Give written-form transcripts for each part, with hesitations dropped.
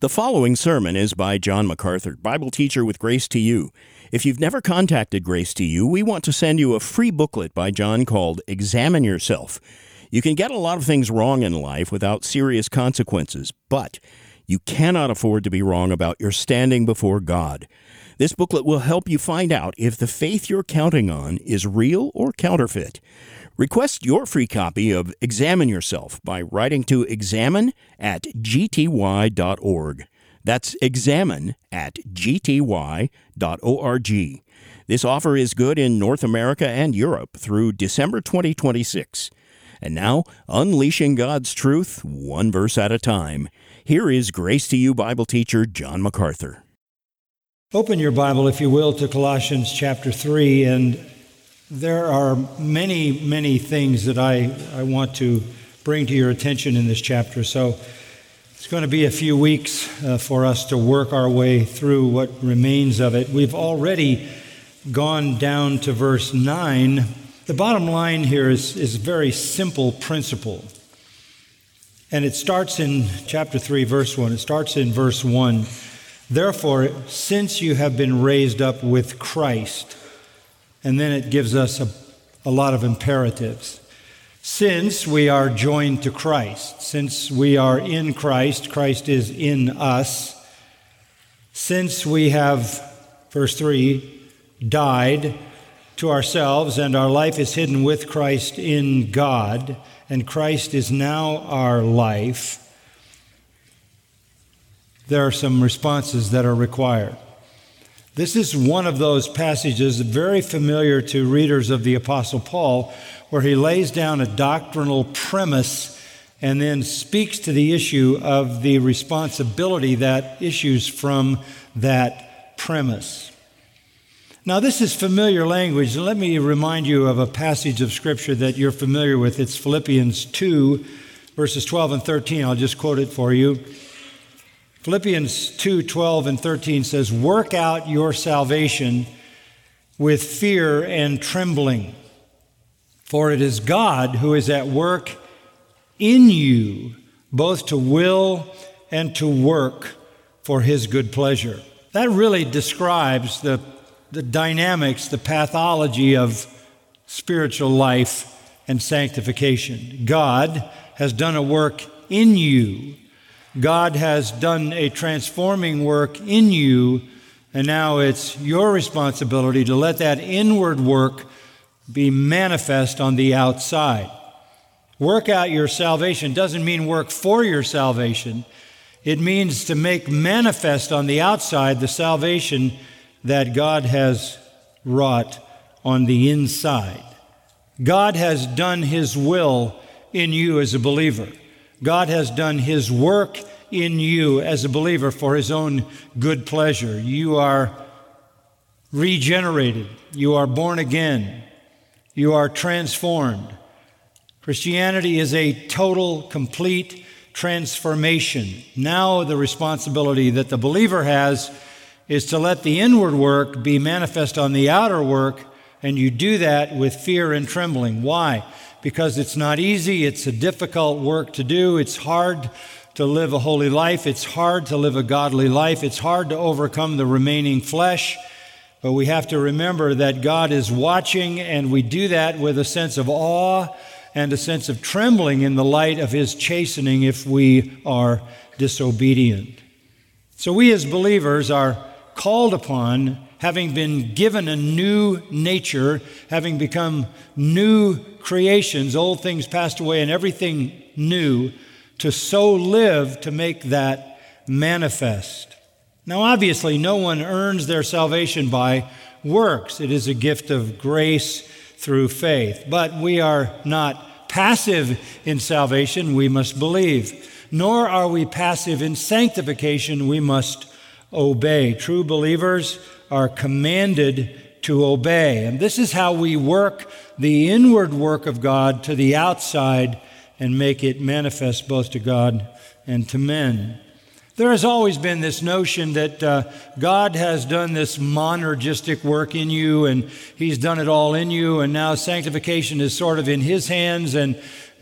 The following sermon is by John MacArthur, Bible teacher with Grace to You. If you've never contacted Grace to You, we want to send you a free booklet by John called Examine Yourself. You can get a lot of things wrong in life without serious consequences, but you cannot afford to be wrong about your standing before God. This booklet will help you find out if the faith you're counting on is real or counterfeit. Request your free copy of Examine Yourself by writing to examine@gty.org. That's examine@gty.org. This offer is good in North America and Europe through December 2026. And now, unleashing God's truth, one verse at a time. Here is Grace to You Bible teacher John MacArthur. Open your Bible, if you will, to Colossians chapter 3, and there are many things that I want to bring to your attention in this chapter. So it's going to be a few weeks for us to work our way through what remains of it. We've already gone down to verse 9. The bottom line here is a very simple principle. And it starts in chapter 3, verse 1. It starts in verse 1. Therefore, since you have been raised up with Christ, and then it gives us a lot of imperatives. Since we are joined to Christ, since we are in Christ, Christ is in us. Since we have, verse 3, died to ourselves and our life is hidden with Christ in God, and Christ is now our life, there are some responses that are required. This is one of those passages very familiar to readers of the Apostle Paul, where he lays down a doctrinal premise and then speaks to the issue of the responsibility that issues from that premise. Now, this is familiar language, and let me remind you of a passage of Scripture that you're familiar with. It's Philippians 2, verses 12 and 13. I'll just quote it for you. Philippians 2, 12 and 13 says, "Work out your salvation with fear and trembling, for it is God who is at work in you, both to will and to work for His good pleasure." That really describes the dynamics, the pathology of spiritual life and sanctification. God has done a work in you. God has done a transforming work in you, and now it's your responsibility to let that inward work be manifest on the outside. Work out your salvation doesn't mean work for your salvation. It means to make manifest on the outside the salvation that God has wrought on the inside. God has done His will in you as a believer. God has done His work in you as a believer for His own good pleasure. You are regenerated. You are born again. You are transformed. Christianity is a total, complete transformation. Now the responsibility that the believer has is to let the inward work be manifest on the outer work, and you do that with fear and trembling. Why? Because it's not easy. It's a difficult work to do. It's hard to live a holy life. It's hard to live a godly life. It's hard to overcome the remaining flesh. But we have to remember that God is watching, and we do that with a sense of awe and a sense of trembling in the light of His chastening if we are disobedient. So we as believers are called upon, having been given a new nature, having become new creations, old things passed away and everything new, to so live to make that manifest. Now, obviously, no one earns their salvation by works. It is a gift of grace through faith. But we are not passive in salvation. We must believe. Nor are we passive in sanctification. We must obey. True believers are commanded to obey. And this is how we work the inward work of God to the outside and make it manifest both to God and to men. There has always been this notion that God has done this monergistic work in you, and He's done it all in you, and now sanctification is sort of in His hands, and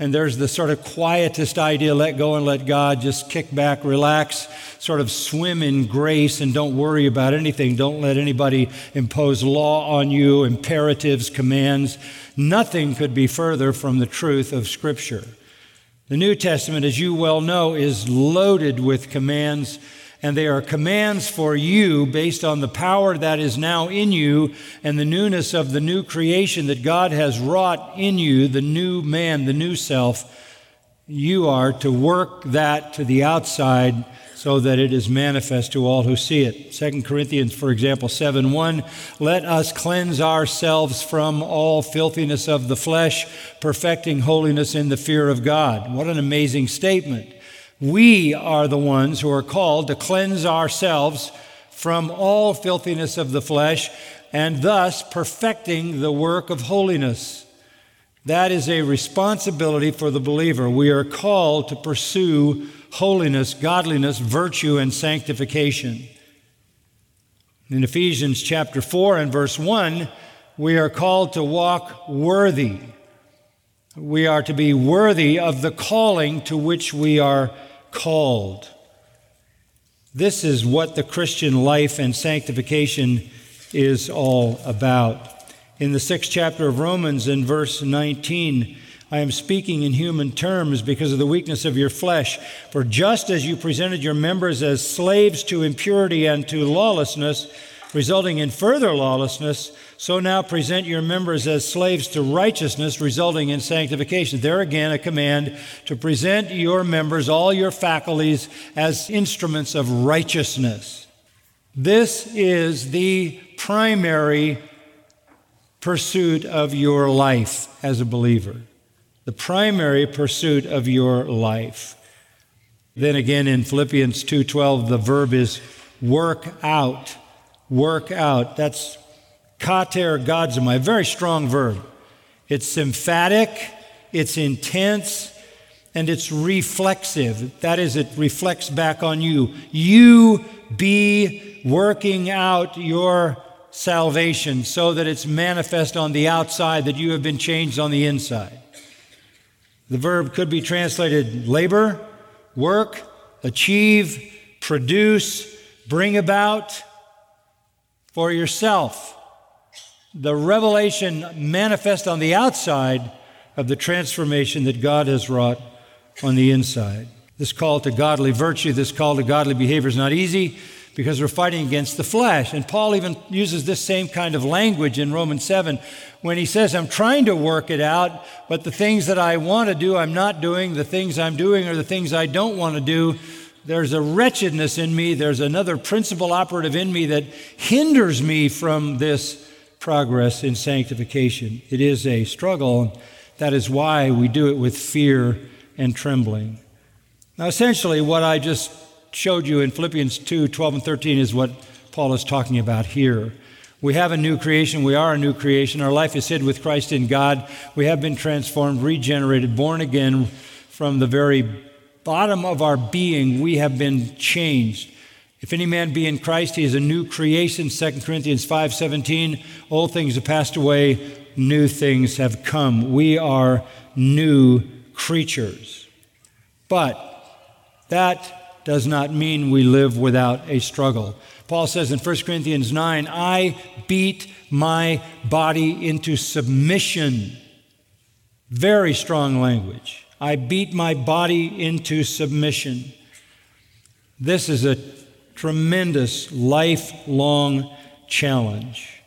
and there's the sort of quietist idea, let go and let God, just kick back, relax, sort of swim in grace and don't worry about anything. Don't let anybody impose law on you, imperatives, commands. Nothing could be further from the truth of Scripture. The New Testament, as you well know, is loaded with commands, and they are commands for you based on the power that is now in you and the newness of the new creation that God has wrought in you, the new man, the new self. You are to work that to the outside so that it is manifest to all who see it. 2 Corinthians, for example, 7:1, let us cleanse ourselves from all filthiness of the flesh, perfecting holiness in the fear of God. What an amazing statement. We are the ones who are called to cleanse ourselves from all filthiness of the flesh and thus perfecting the work of holiness. That is a responsibility for the believer. We are called to pursue holiness, godliness, virtue, and sanctification. In Ephesians chapter 4 and verse 1, we are called to walk worthy. We are to be worthy of the calling to which we are called. This is what the Christian life and sanctification is all about. In the 6th chapter of Romans, in verse 19, I am speaking in human terms because of the weakness of your flesh. For just as you presented your members as slaves to impurity and to lawlessness, resulting in further lawlessness, so now present your members as slaves to righteousness, resulting in sanctification. There again, a command to present your members, all your faculties, as instruments of righteousness. This is the primary pursuit of your life as a believer. The primary pursuit of your life. Then again in Philippians 2:12, the verb is work out. Work out. That's katergazomai, a very strong verb. It's emphatic, it's intense, and it's reflexive. That is, it reflects back on you. You be working out your salvation so that it's manifest on the outside, that you have been changed on the inside. The verb could be translated labor, work, achieve, produce, bring about for yourself. The revelation manifest on the outside of the transformation that God has wrought on the inside. This call to godly virtue, this call to godly behavior is not easy because we're fighting against the flesh. And Paul even uses this same kind of language in Romans 7 when he says, I'm trying to work it out, but the things that I want to do, I'm not doing. The things I'm doing are the things I don't want to do. There's a wretchedness in me. There's another principle operative in me that hinders me from this progress in sanctification. It is a struggle. That is why we do it with fear and trembling. Now, essentially, what I just showed you in Philippians 2:12 and 13 is what Paul is talking about here. We have a new creation. We are a new creation. Our life is hid with Christ in God. We have been transformed, regenerated, born again from the very bottom of our being. We have been changed. If any man be in Christ, he is a new creation. 2 Corinthians 5:17, old things have passed away, new things have come. We are new creatures. But that does not mean we live without a struggle. Paul says in 1 Corinthians 9, I beat my body into submission. Very strong language. I beat my body into submission. This is a tremendous lifelong challenge.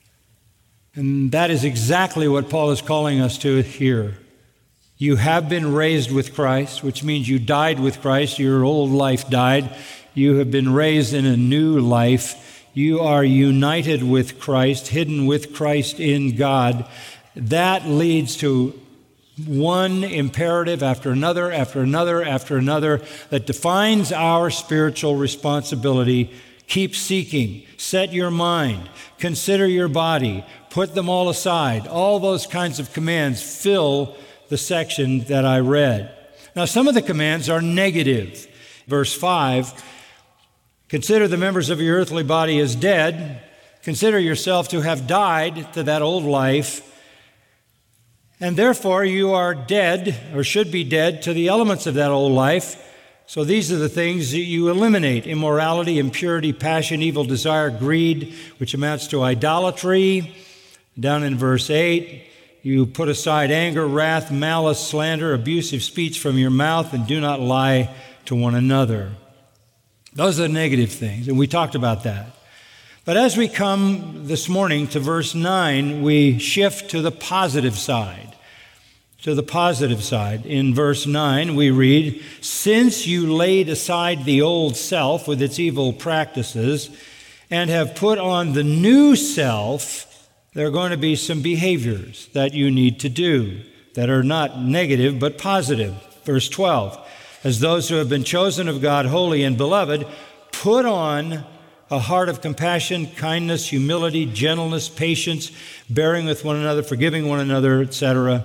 And that is exactly what Paul is calling us to here. You have been raised with Christ, which means you died with Christ. Your old life died. You have been raised in a new life. You are united with Christ, hidden with Christ in God. That leads to one imperative after another, after another, after another that defines our spiritual responsibility. Keep seeking. Set your mind. Consider your body. Put them all aside. All those kinds of commands fill the section that I read. Now, some of the commands are negative. Verse 5, consider the members of your earthly body as dead. Consider yourself to have died to that old life And therefore you are dead, or should be dead, to the elements of that old life. So these are the things that you eliminate: immorality, impurity, passion, evil desire, greed, which amounts to idolatry. Down in verse 8, you put aside anger, wrath, malice, slander, abusive speech from your mouth, and do not lie to one another. Those are the negative things, and we talked about that. But as we come this morning to verse 9, we shift to the positive side. To the positive side. In verse 9, we read, "Since you laid aside the old self with its evil practices and have put on the new self," there are going to be some behaviors that you need to do that are not negative but positive. Verse 12, "As those who have been chosen of God, holy and beloved, put on a heart of compassion, kindness, humility, gentleness, patience, bearing with one another, forgiving one another, etc.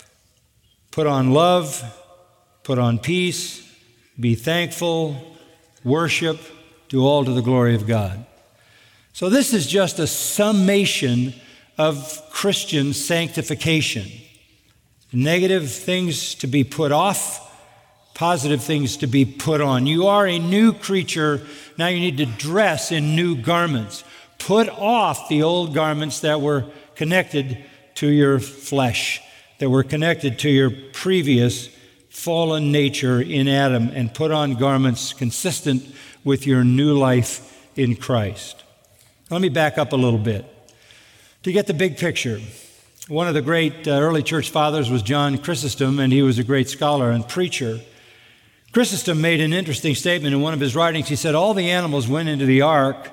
Put on love, put on peace, be thankful, worship, do all to the glory of God." So this is just a summation of Christian sanctification. Negative things to be put off, positive things to be put on. You are a new creature. Now you need to dress in new garments. Put off the old garments that were connected to your flesh, that were connected to your previous fallen nature in Adam, and put on garments consistent with your new life in Christ. Let me back up a little bit to get the big picture. One of the great early church fathers was John Chrysostom, and he was a great scholar and preacher. Chrysostom made an interesting statement in one of his writings. He said, all the animals went into the ark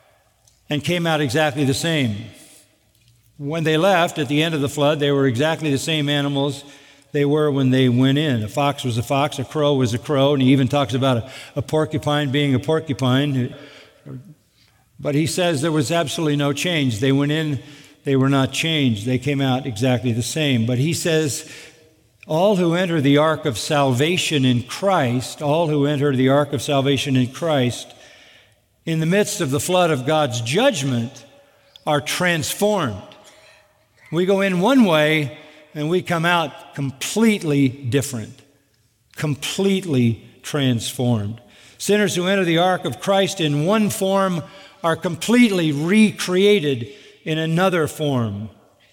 and came out exactly the same. When they left at the end of the flood, they were exactly the same animals they were when they went in. A fox was a fox, a crow was a crow, and he even talks about a porcupine being a porcupine. But he says there was absolutely no change. They went in, they were not changed. They came out exactly the same. But he says, all who enter the ark of salvation in Christ, all who enter the ark of salvation in Christ, in the midst of the flood of God's judgment, are transformed. We go in one way and we come out completely different, completely transformed. Sinners who enter the ark of Christ in one form are completely recreated in another form.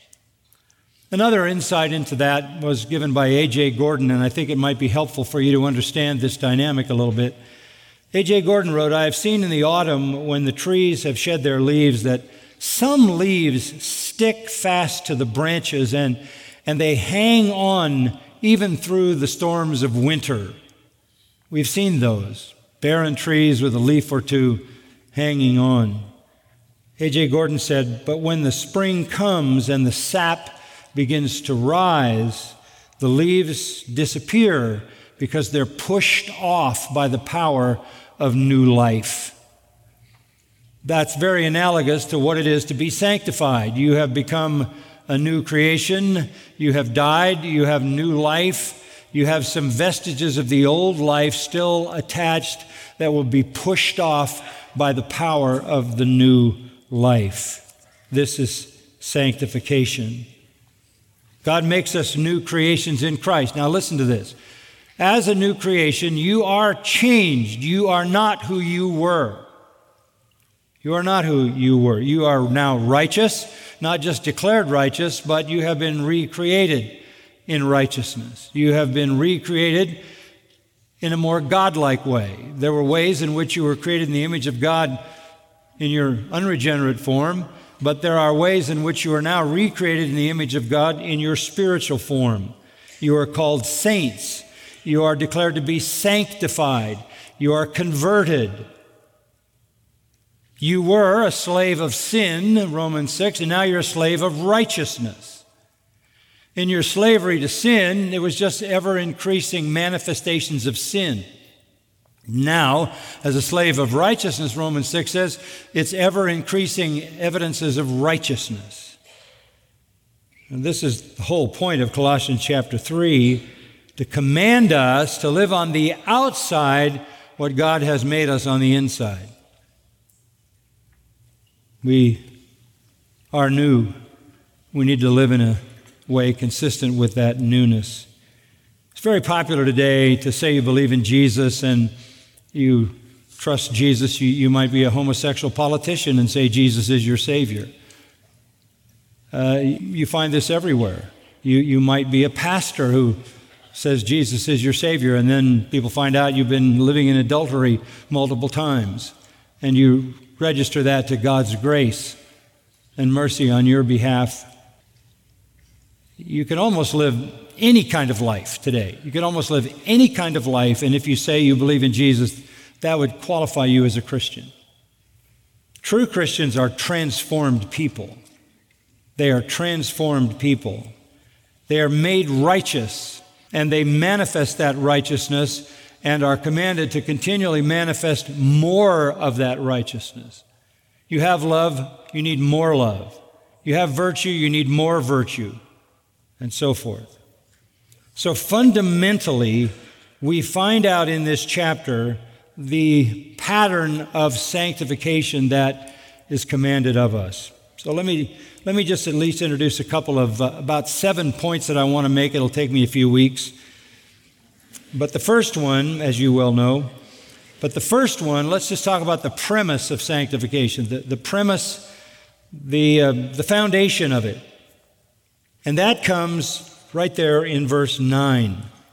Another insight into that was given by A.J. Gordon, and I think it might be helpful for you to understand this dynamic a little bit. A.J. Gordon wrote, "I have seen in the autumn when the trees have shed their leaves that some leaves stick fast to the branches and they hang on even through the storms of winter. We've seen those, barren trees with a leaf or two hanging on." A.J. Gordon said, "But when the spring comes and the sap begins to rise, the leaves disappear because they're pushed off by the power of new life." That's very analogous to what it is to be sanctified. You have become a new creation. You have died. You have new life. You have some vestiges of the old life still attached that will be pushed off by the power of the new life. This is sanctification. God makes us new creations in Christ. Now listen to this. As a new creation, you are changed. You are not who you were. You are not who you were. You are now righteous, not just declared righteous, but you have been recreated in righteousness. You have been recreated in a more godlike way. There were ways in which you were created in the image of God in your unregenerate form, but there are ways in which you are now recreated in the image of God in your spiritual form. You are called saints. You are declared to be sanctified. You are converted. You were a slave of sin, Romans 6, and now you're a slave of righteousness. In your slavery to sin, it was just ever-increasing manifestations of sin. Now, as a slave of righteousness, Romans 6 says, it's ever-increasing evidences of righteousness. And this is the whole point of Colossians chapter 3, to command us to live on the outside what God has made us on the inside. We are new. We need to live in a way consistent with that newness. It's very popular today to say you believe in Jesus and you trust Jesus. You might be a homosexual politician and say Jesus is your Savior. You find this everywhere. You might be a pastor who says Jesus is your Savior, and then people find out you've been living in adultery multiple times, and you register that to God's grace and mercy on your behalf. You can almost live any kind of life today. You can almost live any kind of life, and if you say you believe in Jesus, that would qualify you as a Christian. True Christians are transformed people. They are transformed people. They are made righteous, and they manifest that righteousness and are commanded to continually manifest more of that righteousness. You have love, you need more love. You have virtue, you need more virtue, and so forth. So fundamentally, we find out in this chapter the pattern of sanctification that is commanded of us. So let me just at least introduce a couple of about 7 points that I want to make. It'll take me a few weeks. But the first one, as you well know, let's just talk about the premise of sanctification, the premise, the foundation of it. And that comes right there in verse 9.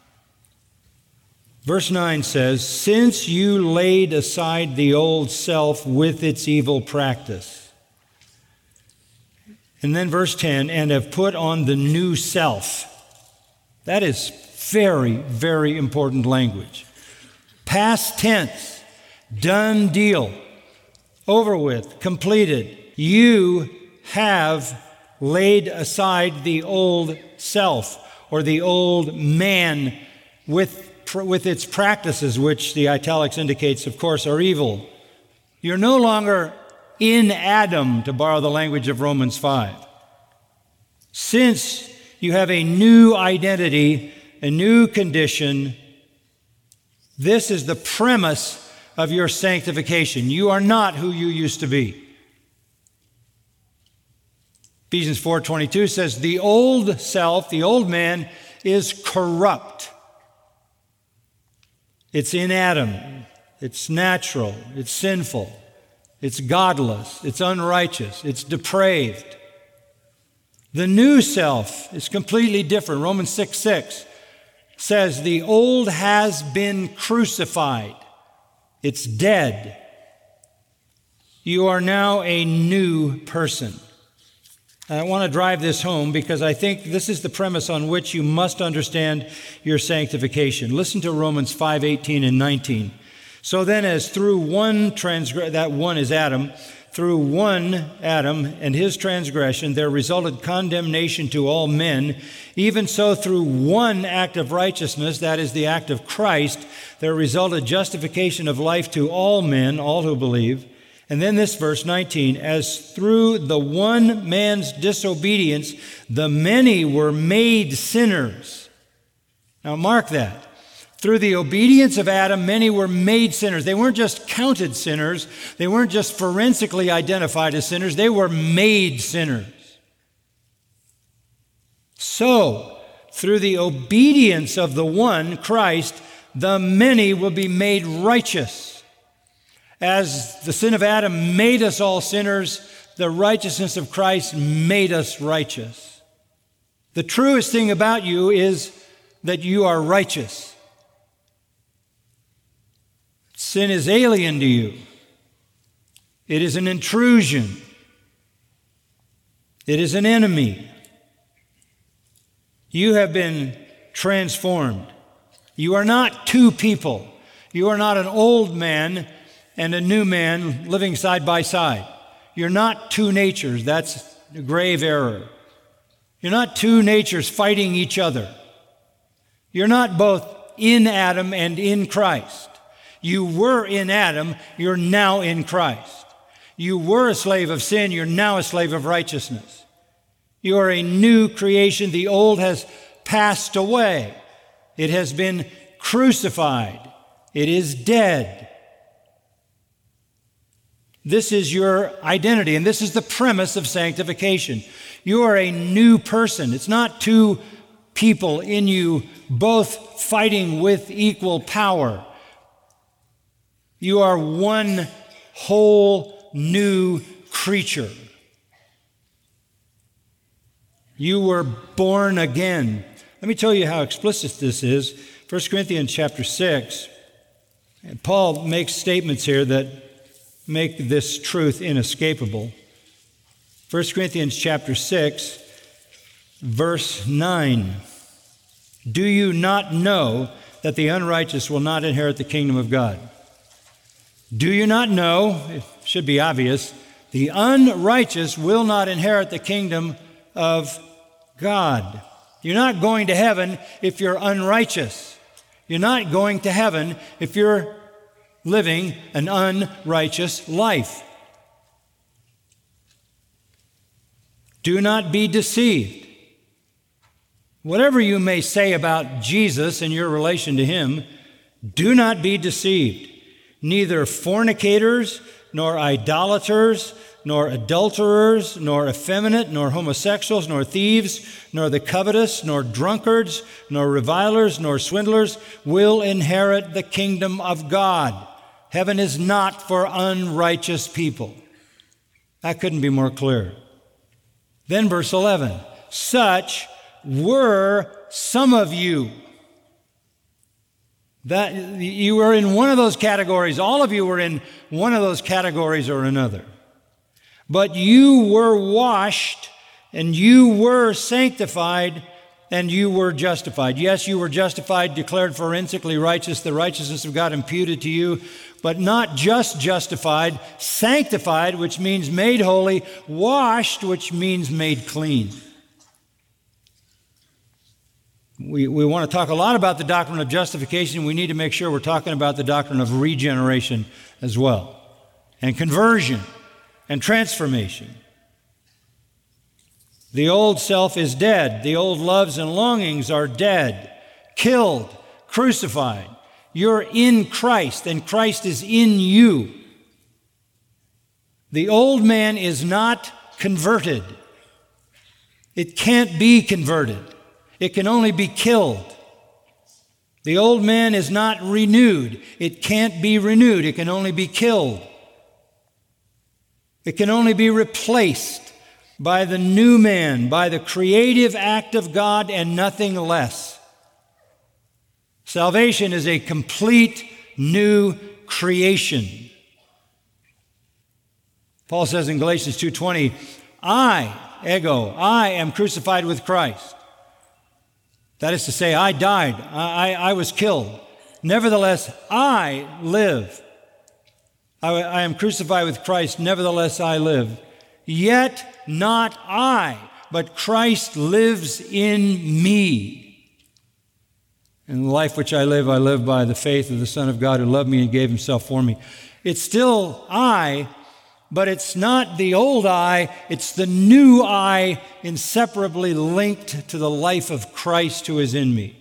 Verse 9 says, "Since you laid aside the old self with its evil practice." And then verse 10, "and have put on the new self." That is very, very important language. Past tense, done deal, over with, completed. You have laid aside the old self, or the old man with its practices, which the italics indicates, of course, are evil. You're no longer in Adam, to borrow the language of Romans 5. Since you have a new identity, a new condition, this is the premise of your sanctification. You are not who you used to be. Ephesians 4:22 says, "The old self, the old man, is corrupt." It's in Adam. It's natural. It's sinful. It's godless. It's unrighteous. It's depraved. The new self is completely different. Romans 6:6 says, "The old has been crucified." It's dead. You are now a new person. I want to drive this home because I think this is the premise on which you must understand your sanctification. Listen to Romans 5:18 and 19. "So then, as through one that one is Adam, through one Adam and his transgression, there resulted condemnation to all men, even so through one act of righteousness, that is the act of Christ, there resulted justification of life to all men, all who believe." And then this verse 19, "As through the one man's disobedience, the many were made sinners." Now mark that. Through the obedience of Adam, many were made sinners. They weren't just counted sinners. They weren't just forensically identified as sinners. They were made sinners. So, through the obedience of the one, Christ, the many will be made righteous. As the sin of Adam made us all sinners, the righteousness of Christ made us righteous. The truest thing about you is that you are righteous. Sin is alien to you. It is an intrusion. It is an enemy. You have been transformed. You are not two people. You are not an old man and a new man living side by side. You're not two natures. That's a grave error. You're not two natures fighting each other. You're not both in Adam and in Christ. You were in Adam, you're now in Christ. You were a slave of sin, you're now a slave of righteousness. You are a new creation. The old has passed away. It has been crucified. It is dead. This is your identity, and this is the premise of sanctification. You are a new person. It's not two people in you both fighting with equal power. You are one whole new creature. You were born again. Let me tell you how explicit this is. 1 Corinthians chapter 6, Paul makes statements here that make this truth inescapable. 1 Corinthians chapter 6, verse 9. Do you not know that the unrighteous will not inherit the kingdom of God? Do you not know, it should be obvious, the unrighteous will not inherit the kingdom of God. You're not going to heaven if you're unrighteous. You're not going to heaven if you're living an unrighteous life. Do not be deceived. Whatever you may say about Jesus and your relation to him, do not be deceived. Neither fornicators, nor idolaters, nor adulterers, nor effeminate, nor homosexuals, nor thieves, nor the covetous, nor drunkards, nor revilers, nor swindlers will inherit the kingdom of God. Heaven is not for unrighteous people. That couldn't be more clear. Then verse 11, such were some of you. That you were in one of those categories. All of you were in one of those categories or another. But you were washed, and you were sanctified, and you were justified. Yes, you were justified, declared forensically righteous, the righteousness of God imputed to you, but not just justified, sanctified, which means made holy, washed, which means made clean. We want to talk a lot about the doctrine of justification. We need to make sure we're talking about the doctrine of regeneration as well, and conversion and transformation. The old self is dead. The old loves and longings are dead, killed, crucified. You're in Christ, and Christ is in you. The old man is not converted. It can't be converted. It can only be killed. The old man is not renewed. It can't be renewed. It can only be killed. It can only be replaced by the new man, by the creative act of God and nothing less. Salvation is a complete new creation. Paul says in Galatians 2:20, I am crucified with Christ. That is to say, I died, I was killed. Nevertheless, I live. I am crucified with Christ, nevertheless I live. Yet not I, but Christ lives in me. And the life which I live by the faith of the Son of God who loved me and gave himself for me. It's still I, but it's not the old I, it's the new I, inseparably linked to the life of Christ who is in me.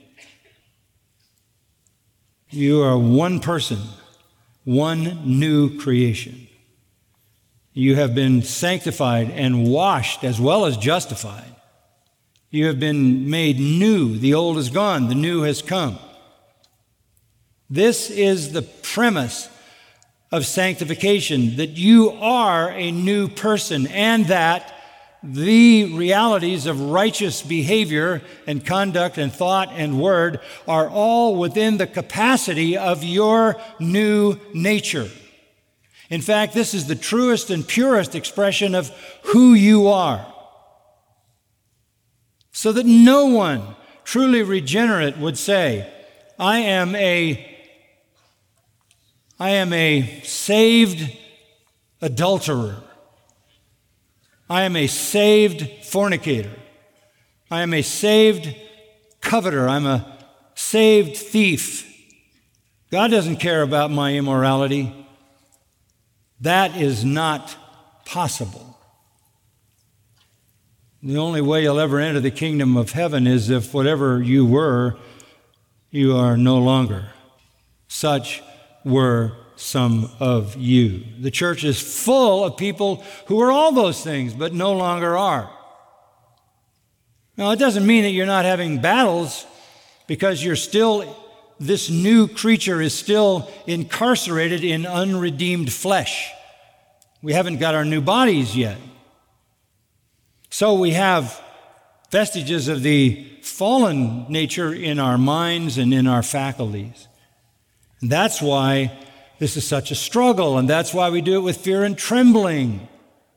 You are one person, one new creation. You have been sanctified and washed as well as justified. You have been made new. The old is gone, the new has come. This is the premise of sanctification, that you are a new person and that the realities of righteous behavior and conduct and thought and word are all within the capacity of your new nature. In fact, this is the truest and purest expression of who you are. So that no one truly regenerate would say, I am a saved adulterer. I am a saved fornicator. I am a saved coveter. I'm a saved thief. God doesn't care about my immorality. That is not possible. The only way you'll ever enter the kingdom of heaven is if whatever you were, you are no longer. Such were some of you. The church is full of people who are all those things, but no longer are. Now, it doesn't mean that you're not having battles, because this new creature is still incarcerated in unredeemed flesh. We haven't got our new bodies yet. So we have vestiges of the fallen nature in our minds and in our faculties. And that's why this is such a struggle, and that's why we do it with fear and trembling.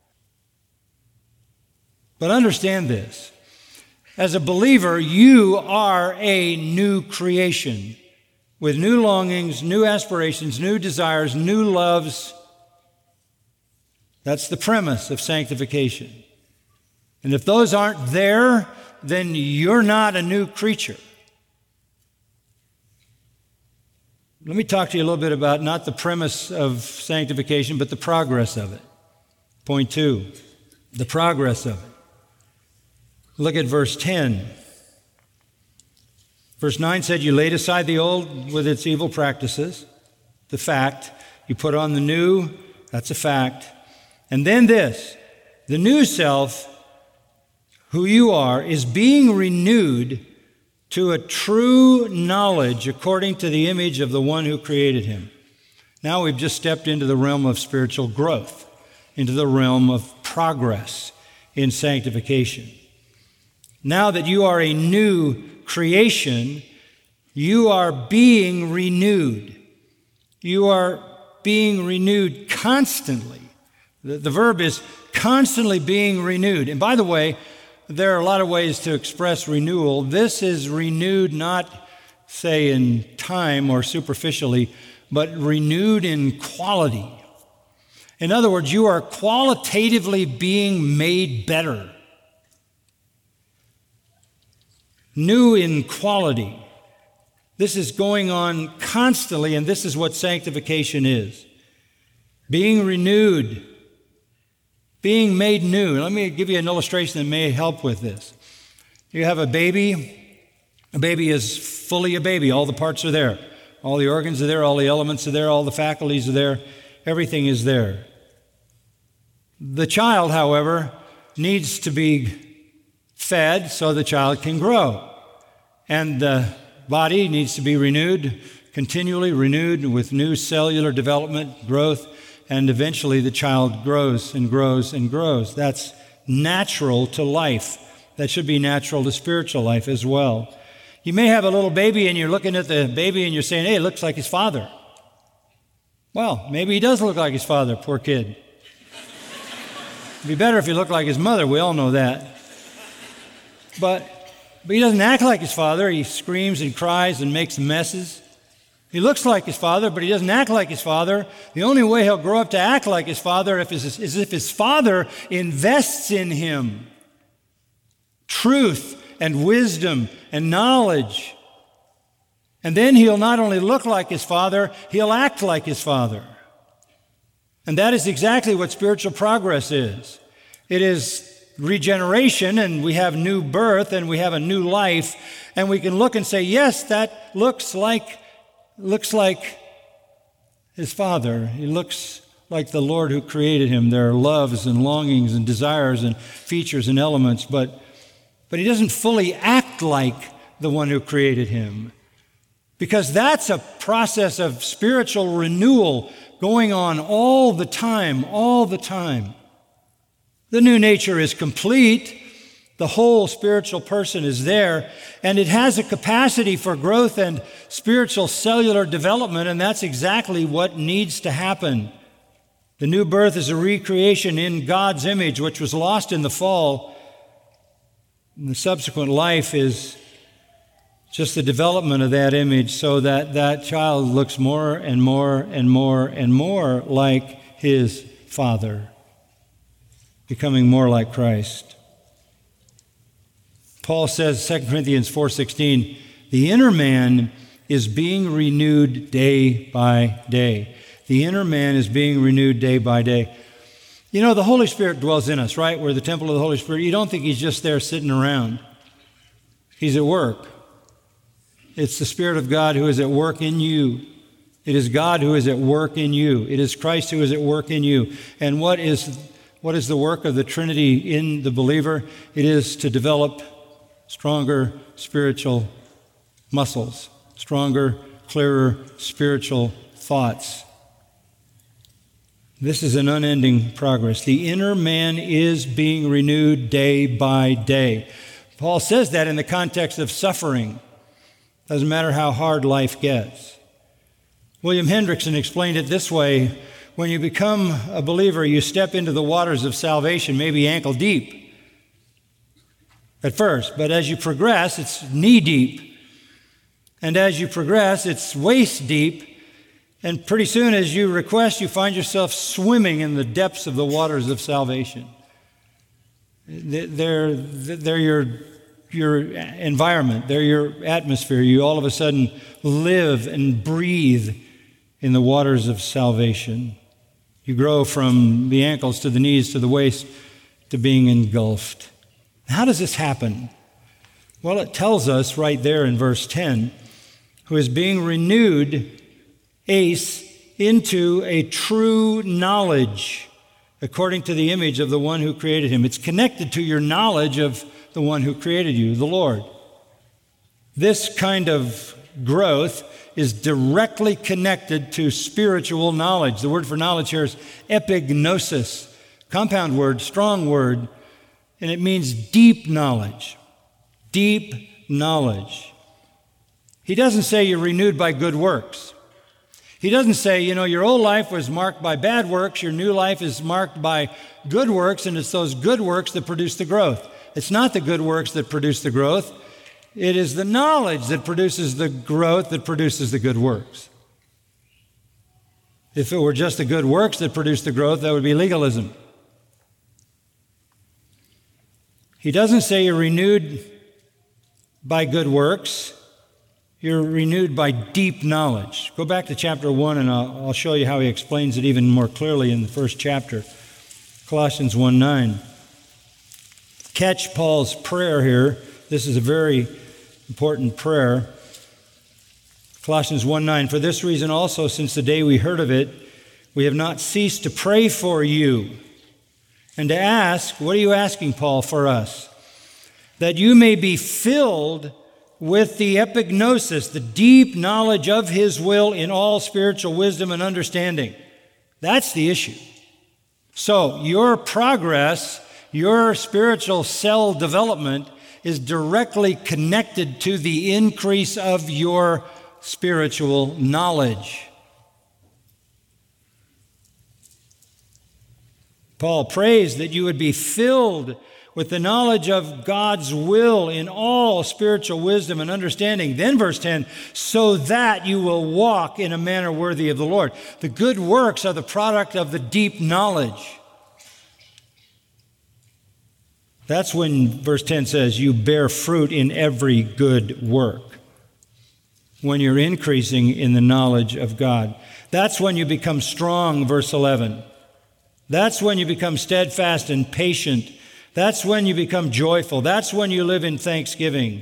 But understand this. As a believer, you are a new creation with new longings, new aspirations, new desires, new loves. That's the premise of sanctification. And if those aren't there, then you're not a new creature. Let me talk to you a little bit about not the premise of sanctification, but the progress of it. Point 2, the progress of it. Look at verse 10. Verse 9 said, you laid aside the old with its evil practices, the fact. You put on the new, that's a fact. And then this, the new self, who you are, is being renewed to a true knowledge according to the image of the one who created him. Now we've just stepped into the realm of spiritual growth, into the realm of progress in sanctification. Now that you are a new creation, you are being renewed. You are being renewed constantly. The verb is constantly being renewed. And by the way, there are a lot of ways to express renewal. This is renewed not, say, in time or superficially, but renewed in quality. In other words, you are qualitatively being made better. New in quality. This is going on constantly, and this is what sanctification is. Being renewed. Being made new. Let me give you an illustration that may help with this. You have a baby. A baby is fully a baby. All the parts are there. All the organs are there. All the elements are there. All the faculties are there. Everything is there. The child, however, needs to be fed so the child can grow. And the body needs to be renewed, continually renewed with new cellular development, growth, and eventually the child grows and grows and grows. That's natural to life. That should be natural to spiritual life as well. You may have a little baby and you're looking at the baby and you're saying, hey, it looks like his father. Well, maybe he does look like his father, poor kid. It'd be better if he looked like his mother, we all know that. But he doesn't act like his father. He screams and cries and makes messes. He looks like his father, but he doesn't act like his father. The only way he'll grow up to act like his father is if his father invests in him truth and wisdom and knowledge. And then he'll not only look like his father, he'll act like his father. And that is exactly what spiritual progress is. It is regeneration, and we have new birth, and we have a new life, and we can look and say, yes, that looks like his father. He looks like the Lord who created him. There are loves and longings and desires and features and elements, but he doesn't fully act like the one who created him, because that's a process of spiritual renewal going on all the time, all the time. The new nature is complete. The whole spiritual person is there, and it has a capacity for growth and spiritual cellular development, and that's exactly what needs to happen. The new birth is a recreation in God's image, which was lost in the fall. And the subsequent life is just the development of that image so that that child looks more and more and more and more like his father, becoming more like Christ. Paul says, 2 Corinthians 4:16, the inner man is being renewed day by day. The inner man is being renewed day by day. You know, the Holy Spirit dwells in us, right? We're the temple of the Holy Spirit. You don't think he's just there sitting around. He's at work. It's the Spirit of God who is at work in you It is God who is at work in you. It is Christ who is at work in you. And what is the work of the Trinity in the believer? It is to develop stronger spiritual muscles, stronger, clearer spiritual thoughts. This is an unending progress. The inner man is being renewed day by day. Paul says that in the context of suffering. Doesn't matter how hard life gets. William Hendrickson explained it this way: when you become a believer, you step into the waters of salvation, maybe ankle deep at first, but as you progress, it's knee deep. And as you progress, it's waist deep. And pretty soon, as you request, you find yourself swimming in the depths of the waters of salvation. They're your environment. They're your atmosphere. You all of a sudden live and breathe in the waters of salvation. You grow from the ankles to the knees to the waist to being engulfed. How does this happen? Well, it tells us right there in verse 10, who is being renewed, ace, into a true knowledge according to the image of the one who created him. It's connected to your knowledge of the one who created you, the Lord. This kind of growth is directly connected to spiritual knowledge. The word for knowledge here is epignosis, compound word, strong word, and it means deep knowledge. Deep knowledge. He doesn't say you're renewed by good works. He doesn't say, your old life was marked by bad works, your new life is marked by good works, and it's those good works that produce the growth. It's not the good works that produce the growth. It is the knowledge that produces the growth that produces the good works. If it were just the good works that produce the growth, that would be legalism. He doesn't say you're renewed by good works. You're renewed by deep knowledge. Go back to chapter 1 and I'll show you how he explains it even more clearly in the first chapter. Colossians 1:9. Catch Paul's prayer here. This is a very important prayer. Colossians 1:9. For this reason also, since the day we heard of it, we have not ceased to pray for you and to ask, what are you asking, Paul, for us? That you may be filled with the epignosis, the deep knowledge of his will in all spiritual wisdom and understanding. That's the issue. So your progress, your spiritual cell development is directly connected to the increase of your spiritual knowledge. Paul prays that you would be filled with the knowledge of God's will in all spiritual wisdom and understanding. Then verse 10, so that you will walk in a manner worthy of the Lord. The good works are the product of the deep knowledge. That's when verse 10 says you bear fruit in every good work. When you're increasing in the knowledge of God. That's when you become strong, verse 11. That's when you become steadfast and patient. That's when you become joyful. That's when you live in thanksgiving.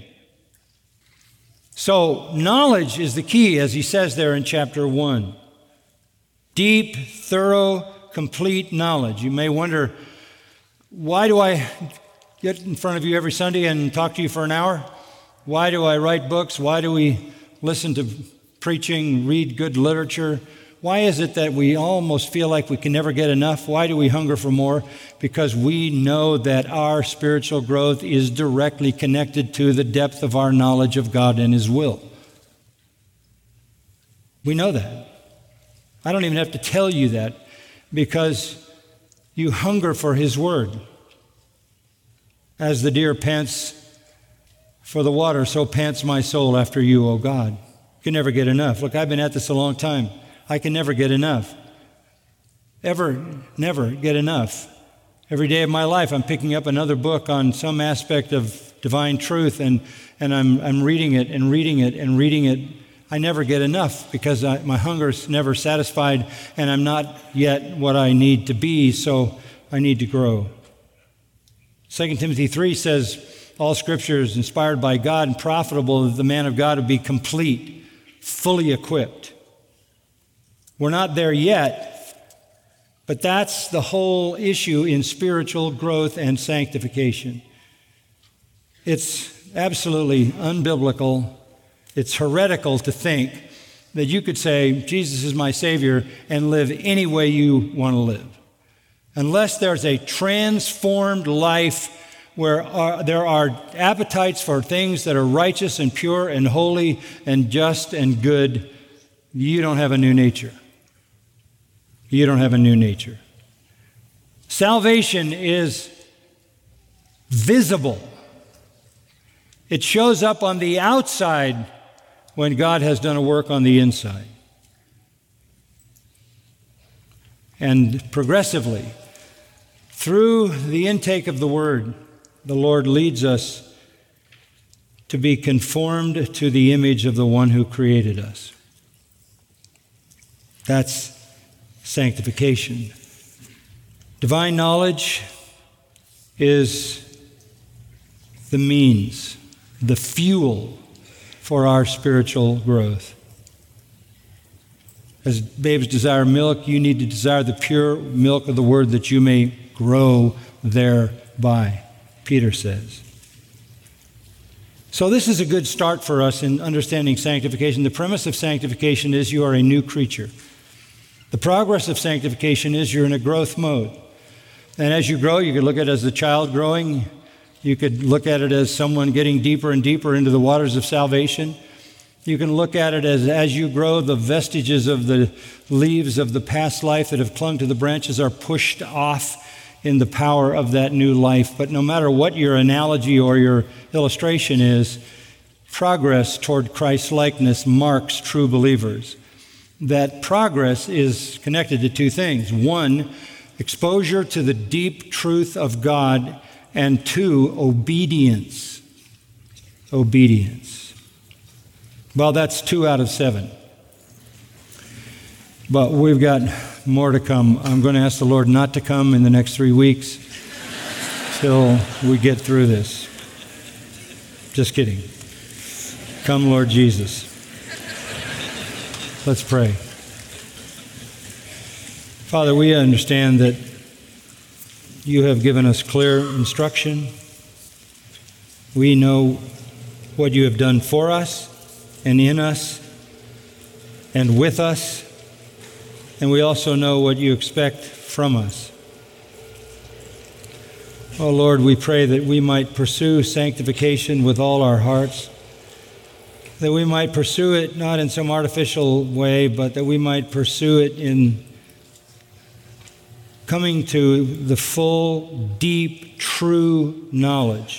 So knowledge is the key, as he says there in chapter 1. Deep, thorough, complete knowledge. You may wonder, why do I get in front of you every Sunday and talk to you for an hour? Why do I write books? Why do we listen to preaching, read good literature? Why is it that we almost feel like we can never get enough? Why do we hunger for more? Because we know that our spiritual growth is directly connected to the depth of our knowledge of God and His will. We know that. I don't even have to tell you that because you hunger for His Word. As the deer pants for the water, so pants my soul after you, O God. You can never get enough. Look, I've been at this a long time. I can never get enough. Never get enough. Every day of my life, I'm picking up another book on some aspect of divine truth, and I'm reading it and reading it and reading it. I never get enough because my hunger's never satisfied, and I'm not yet what I need to be, so I need to grow. 2 Timothy 3 says, all Scripture is inspired by God and profitable that the man of God would be complete, fully equipped. We're not there yet, but that's the whole issue in spiritual growth and sanctification. It's absolutely unbiblical. It's heretical to think that you could say, Jesus is my Savior, and live any way you want to live. Unless there's a transformed life where there are appetites for things that are righteous and pure and holy and just and good, you don't have a new nature. You don't have a new nature. Salvation is visible. It shows up on the outside when God has done a work on the inside. And progressively, through the intake of the Word, the Lord leads us to be conformed to the image of the one who created us. That's sanctification. Divine knowledge is the means, the fuel for our spiritual growth. As babes desire milk, you need to desire the pure milk of the Word that you may grow thereby, Peter says. So this is a good start for us in understanding sanctification. The premise of sanctification is you are a new creature. The progress of sanctification is you're in a growth mode. And as you grow, you could look at it as a child growing. You could look at it as someone getting deeper and deeper into the waters of salvation. You can look at it as you grow, the vestiges of the leaves of the past life that have clung to the branches are pushed off in the power of that new life. But no matter what your analogy or your illustration is, progress toward Christ's likeness marks true believers. That progress is connected to two things. One, exposure to the deep truth of God, and two, obedience. Obedience. Well, that's 2 out of 7. But we've got more to come. I'm going to ask the Lord not to come in the next 3 weeks till we get through this. Just kidding. Come, Lord Jesus. Let's pray. Father, we understand that you have given us clear instruction. We know what you have done for us and in us and with us, and we also know what you expect from us. Oh Lord, we pray that we might pursue sanctification with all our hearts, that we might pursue it not in some artificial way, but that we might pursue it in coming to the full, deep, true knowledge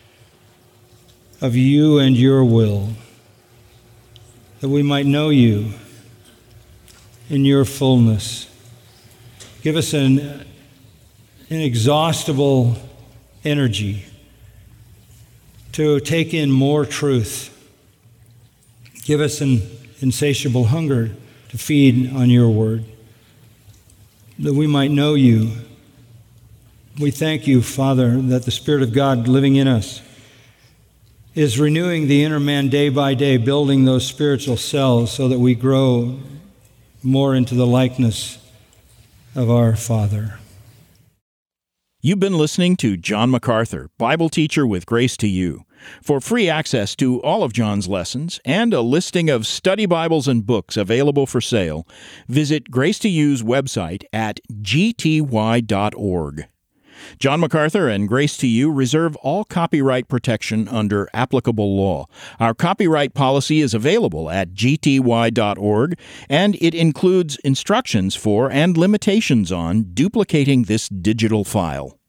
of you and your will, that we might know you in your fullness. Give us an inexhaustible energy to take in more truth. Give us an insatiable hunger to feed on your word, that we might know you. We thank you, Father, that the Spirit of God living in us is renewing the inner man day by day, building those spiritual cells so that we grow more into the likeness of our Father. You've been listening to John MacArthur, Bible teacher with Grace to You. For free access to all of John's lessons and a listing of study Bibles and books available for sale, visit Grace to You's website at gty.org. John MacArthur and Grace to You reserve all copyright protection under applicable law. Our copyright policy is available at gty.org, and it includes instructions for and limitations on duplicating this digital file.